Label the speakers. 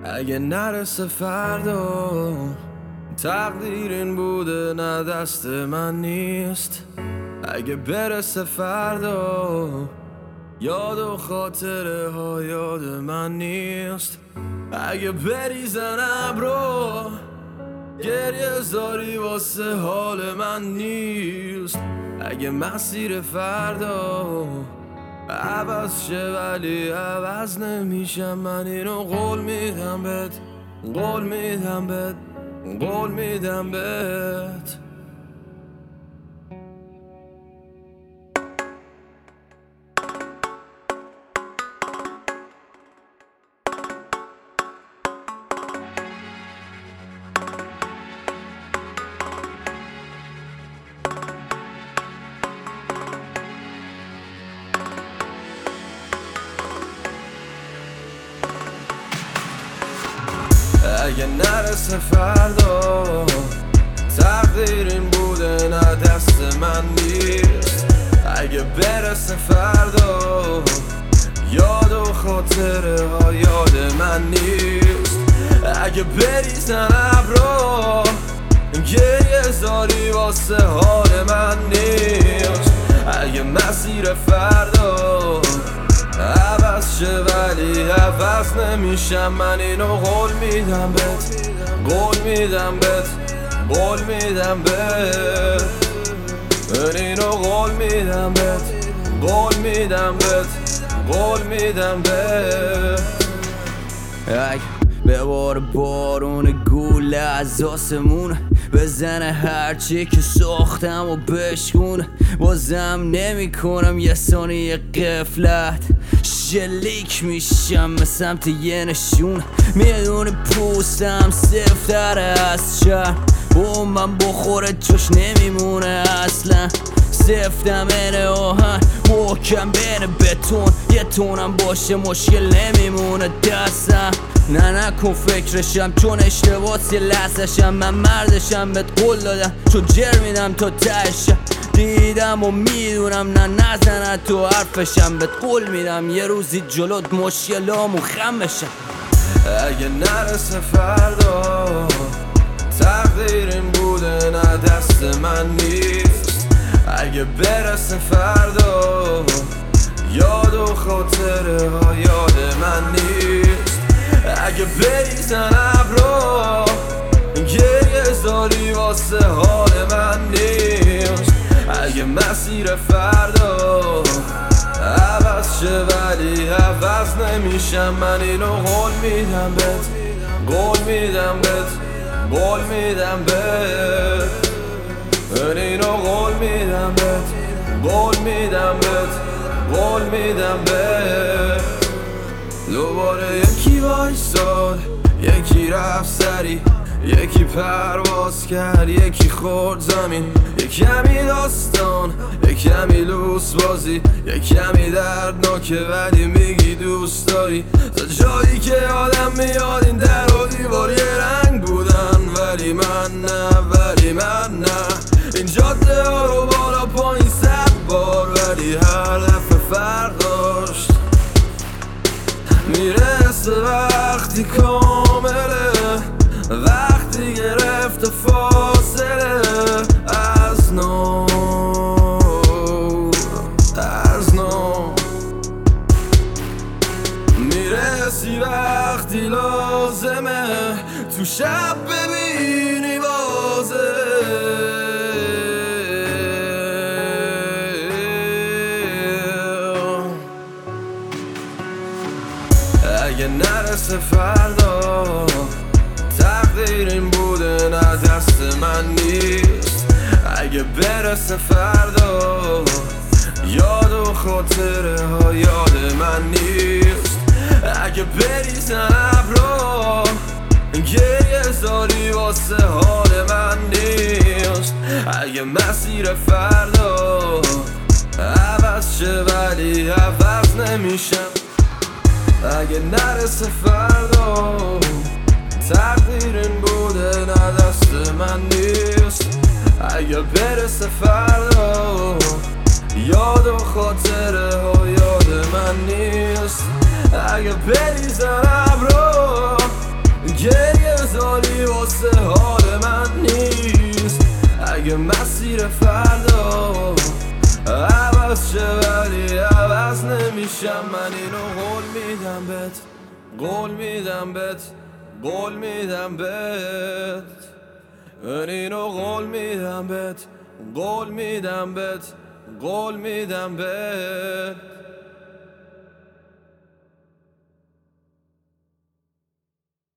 Speaker 1: اگه نرسه فردا تقدیر این بوده نه دست من نیست. اگه برسه فردا یاد و خاطره ها یاد من نیست. اگه بریزن ابرو گریه زاری واسه حال من نیست. اگه مسیر فردا عوض شه ولی عوض نمیشم، من اینو قول میدم بهت، قول میدم بهت، قول میدم بهت. اگه نرسه فردا تقدیر این بوده نه دست من نیست. اگه برسه فردا یاد و خاطره ها یاد من نیست. اگه بریزن ابرا گریه زاری واسه حال من نیست. اگه مسیر فردا عوض شه ولی عوض نمیشم، من اینو قول میدم بهت، قول میدم بهت، قول میدم بهت. من اینو قول میدم بهت، قول میدم بهت، قول میدم بهت. ببار بارون گول از آسمون بزنه هرچی که ساختم و بشکونه. بازم نمی کنم یه ثانیه قفلت، شلیک میشم به سمت یه نشون. میدونه پوستم سفتره از شهر، با من بخوره جوش نمیمونه اصلا. سفتم اینه آهن محکم بین بتون، یه تونم باشه مشکل نمیمونه دستم. نه نکن فکرشم چون اشتباس یه لحظشم، من مردشم بهت قول دادم چون جر میدم تا تهشم. دیدم و میدونم نه نزنه تو حرفشم، بهت قول میدم یه روزی جلوت مشکلامو خم بشم. اگه نرسه فردا تقدیر این بوده نه دست من نیست. اگه برسه فردا یاد و خاطره ها یاد من نیست. اگه بریزن ابرا گریه زاری واسه حال من نیست. اگه مسیر فردا عوض شه ولی عوض نمیشم، من اینو قول میدم بهت، قول میدم بهت، قول میدم بهت. من اینو قول میدم بهت، قول میدم بهت، قول میدم بهت. دوباره یکی وایساد، یکی رفت سری، یکی پرواز کرد، یکی خورد زمین. یک کمی داستان، یک کمی لوس بازی، یک کمی دردناکه ولی میگی دوست داری. تا جایی که آدم میاد این در و دیوار یه رنگ بودن، ولی من نه، ولی من نه. این جاده ها رو بالا پایین 100 بار ولی هر دفعه فرق داشت. میرسه وقتی کامله، وقتی گرفت فاصله از نو، از نو. میرسی وقتی لازمه تو شب ببینی بازه. اگه نرسه فردا تقدیر این بوده نه دست من نیست. اگه برسه فردا یاد و خاطره ها یاد من نیست. اگه بریزن ابرا گریه زاری واسه حال من نیست. اگه مسیر فردا عوض شه ولی عوض نمیشم. اگه نرسه فردا تقدیر این بوده نه دست من نیست. اگه برسه فردا یاد و خاطره ها یاد من نیست. اگه بریزن ابرا
Speaker 2: اگه مسیر فردا عوض شه ولی عوض نمیشم. من اینو قول میدم بهت، قول میدم بهت، قول میدم بهت. من اینو قول میدم بهت، قول میدم بهت، قول میدم بهت.